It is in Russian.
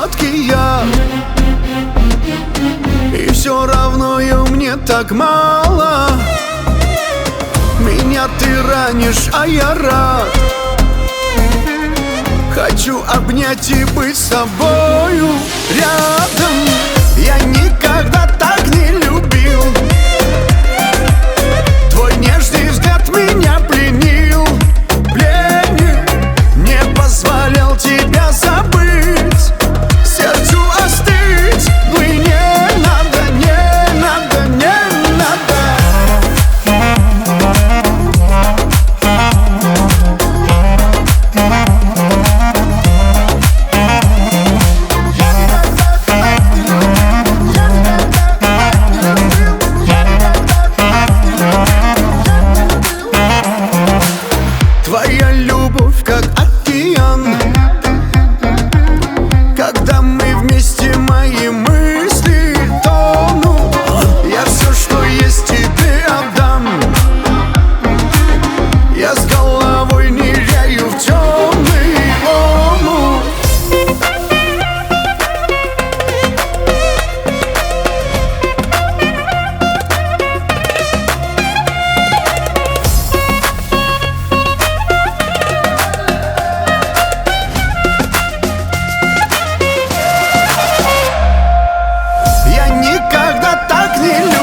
сладкий яд. И все равно ее мне так мало. Меня ты ранишь, а я рад. Хочу обнять и быть с тобою рядом. Я никогда так не любил. Твой нежный взгляд меня пленил, пленил. Не позволял тебя забыть, сердцу остыть. Ну и не надо, не надо, не надо. Твоя любовь как океан. Когда мы вместе, мои мысли тонут. Я все, что есть, тебе отдам. Я с головой ныряю в темный омут. Я никогда так не любил.